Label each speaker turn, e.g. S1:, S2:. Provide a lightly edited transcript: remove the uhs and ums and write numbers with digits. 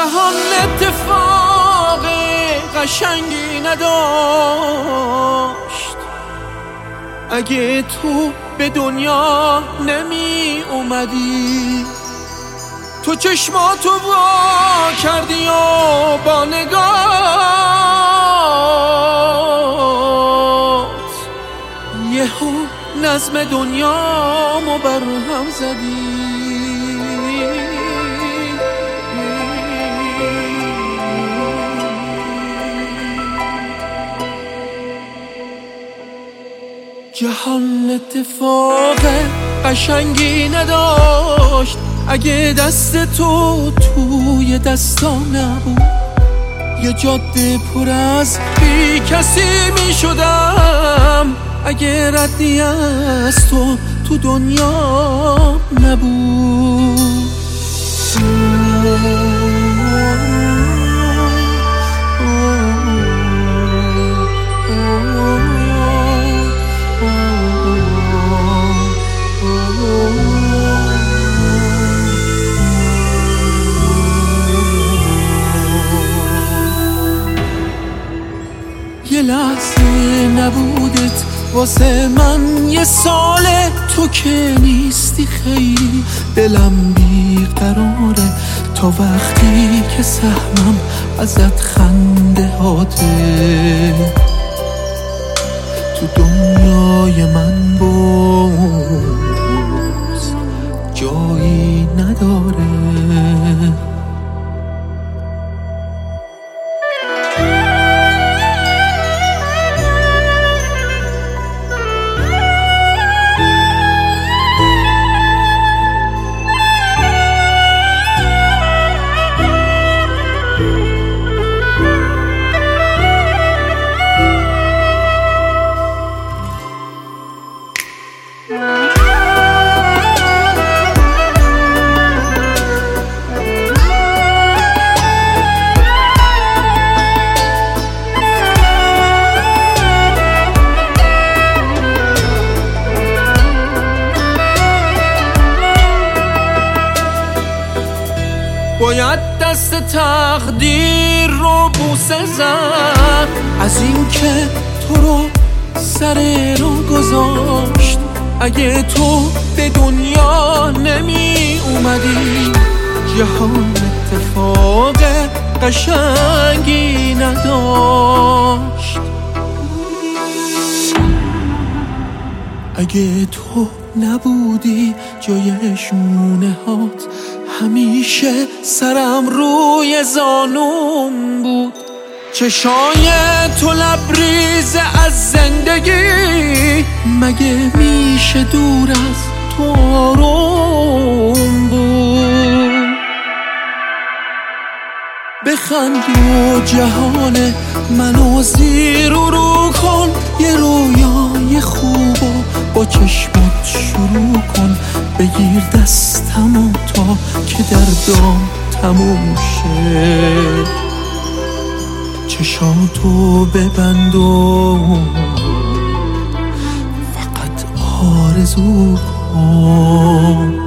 S1: جهان اتفاق قشنگی نداشت اگه تو به دنیا نمی اومدی. تو چشماتو وا کردی و با نگاهت یهو نظم دنیامو برهم زدی. جهان اتفاق قشنگی نداشت اگه دست تو توی دستام نبود. یه جاده پر از بی کسی می شدم اگه ردی از تو تو دنیا نبود. یه لحظه نبودت واسه من یه ساله. تو که نیستی خیلی دلم بیقراره تا وقتی که سهمم ازت خنده هاته. تو دنیای من باز جایی نداره. باید دست تقدیر رو بوسه زد از این که تو رو سر رو گذاشت اگه تو به دنیا نمی اومدی. جهان اتفاق قشنگی نداشت اگه تو نبودی. جای شونه هات همیشه سرم روی زانوم بود. چشای تو لبریز از زندگی مگه میشه دور از تو آروم بود. بخند و جهان منو زیر و رو کن. یه رویای خوب و با چشمات شروع کن. بگیر دستمو تا که دردام تموم شه. چشاتو ببند و فقط آرزو کن.